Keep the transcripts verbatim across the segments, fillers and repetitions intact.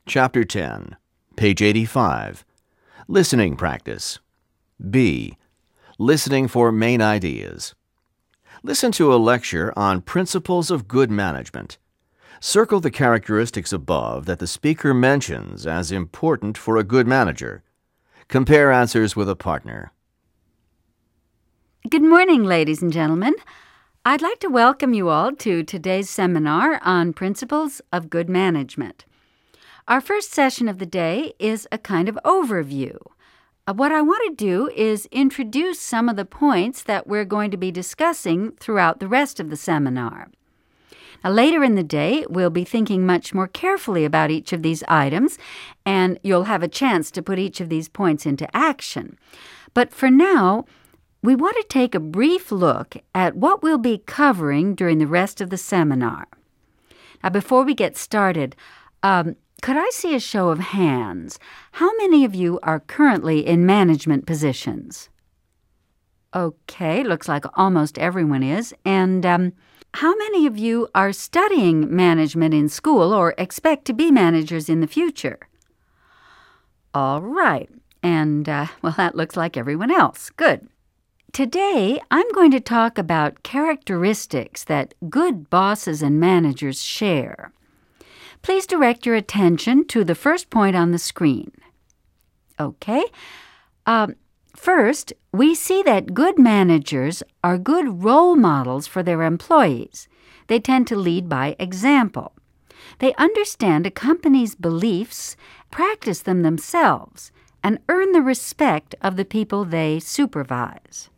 Chapter ten, page eighty-five. Listening practice. B. Listening for main ideas. Listen to a lecture on principles of good management. Circle the characteristics above that the speaker mentions as important for a good manager. Compare answers with a partner. Good morning, ladies and gentlemen. I'd like to welcome you all to today's seminar on Principles of Good Management. Our first session of the day is a kind of overview. Uh, What I want to do is introduce some of the points that we're going to be discussing throughout the rest of the seminar. Now, later in the day, we'll be thinking much more carefully about each of these items, and you'll have a chance to put each of these points into action. But for now, we want to take a brief look at what we'll be covering during the rest of the seminar. Now, before we get started, um, could I see a show of hands? How many of you are currently in management positions? Okay, looks like almost everyone is. And um, how many of you are studying management in school or expect to be managers in the future? All right. And, uh, well, that looks like everyone else. Good. Today, I'm going to talk about characteristics that good bosses and managers share. Please direct your attention to the first point on the screen. Okay. Um, first, we see that good managers are good role models for their employees. They tend to lead by example. They understand a company's beliefs, practice them themselves, and earn the respect of the people they supervise.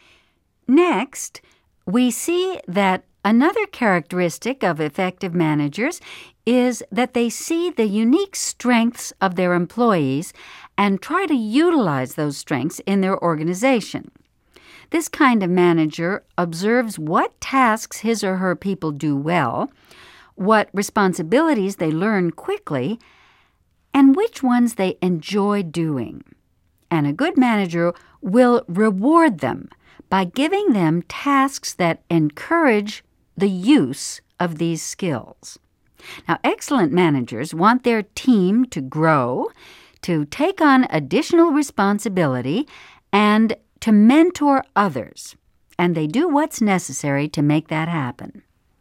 Next, we see that another characteristic of effective managers is that they see the unique strengths of their employees and try to utilize those strengths in their organization. This kind of manager observes what tasks his or her people do well, what responsibilities they learn quickly, and which ones they enjoy doing. And a good manager will reward them by giving them tasks that encourage the use of these skills. Now, excellent managers want their team to grow, to take on additional responsibility, and to mentor others. And they do what's necessary to make that happen.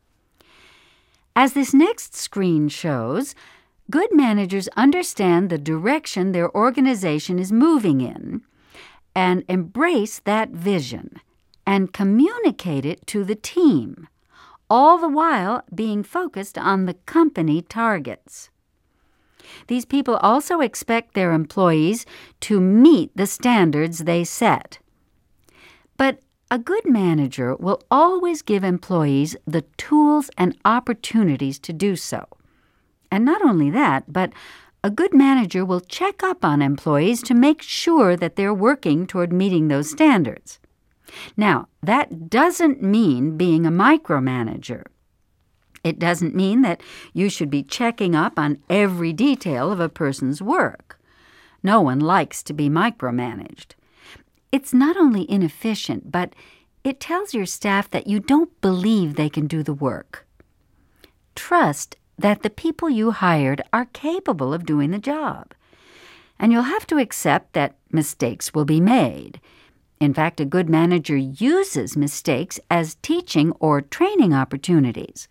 As this next screen shows, good managers understand the direction their organization is moving in and embrace that vision and communicate it to the team, all the while being focused on the company targets. These people also expect their employees to meet the standards they set. But a good manager will always give employees the tools and opportunities to do so. And not only that, but a good manager will check up on employees to make sure that they're working toward meeting those standards. Now, that doesn't mean being a micromanager. It doesn't mean that you should be checking up on every detail of a person's work. No one likes to be micromanaged. It's not only inefficient, but it tells your staff that you don't believe they can do the work. Trust that the people you hired are capable of doing the job. And you'll have to accept that mistakes will be made. In fact, a good manager uses mistakes as teaching or training opportunities.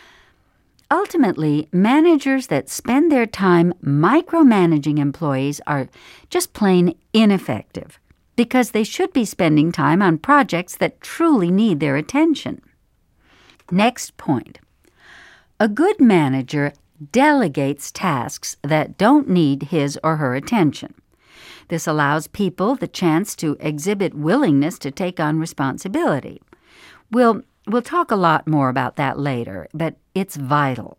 Ultimately, managers that spend their time micromanaging employees are just plain ineffective because they should be spending time on projects that truly need their attention. Next point. A good manager delegates tasks that don't need his or her attention. This allows people the chance to exhibit willingness to take on responsibility. We'll, we'll talk a lot more about that later, but it's vital.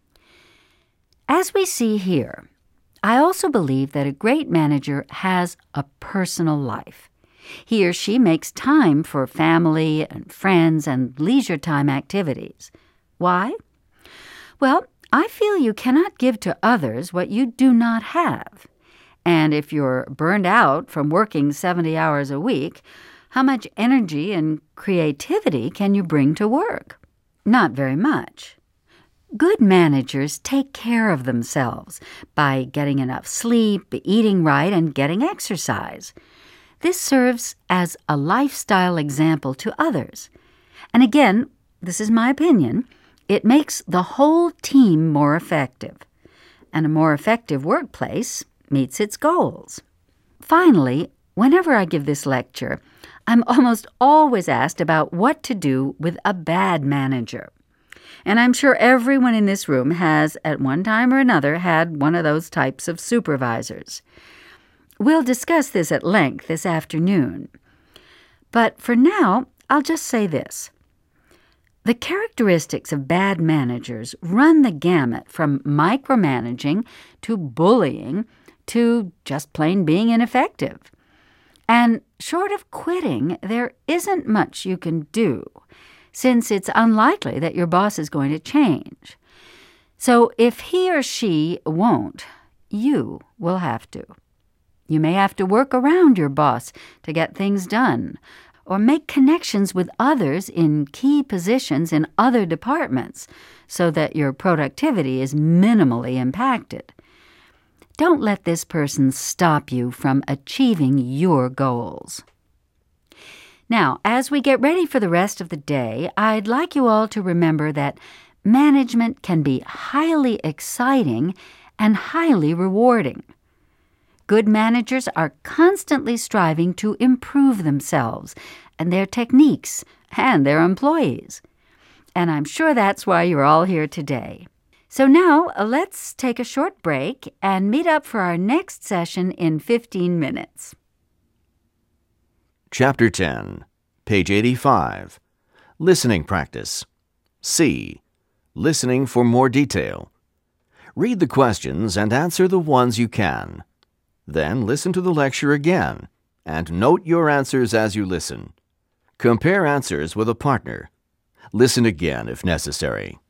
As we see here, I also believe that a great manager has a personal life. He or she makes time for family and friends and leisure time activities. Why? Well, I feel you cannot give to others what you do not have. And if you're burned out from working seventy hours a week, how much energy and creativity can you bring to work? Not very much. Good managers take care of themselves by getting enough sleep, eating right, and getting exercise. This serves as a lifestyle example to others. And again, this is my opinion, it makes the whole team more effective. And a more effective workplace meets its goals. Finally, whenever I give this lecture, I'm almost always asked about what to do with a bad manager. And I'm sure everyone in this room has, at one time or another, had one of those types of supervisors. We'll discuss this at length this afternoon. But for now, I'll just say this. The characteristics of bad managers run the gamut from micromanaging to bullying to just plain being ineffective. And short of quitting, there isn't much you can do, since it's unlikely that your boss is going to change. So if he or she won't, you will have to. You may have to work around your boss to get things done, or make connections with others in key positions in other departments so that your productivity is minimally impacted. Don't let this person stop you from achieving your goals. Now, as we get ready for the rest of the day, I'd like you all to remember that management can be highly exciting and highly rewarding. Good managers are constantly striving to improve themselves and their techniques and their employees. And I'm sure that's why you're all here today. So now let's take a short break and meet up for our next session in fifteen minutes. Chapter ten, page eighty-five. Listening practice. C. Listening for more detail. Read the questions and answer the ones you can. Then listen to the lecture again and note your answers as you listen. Compare answers with a partner. Listen again if necessary.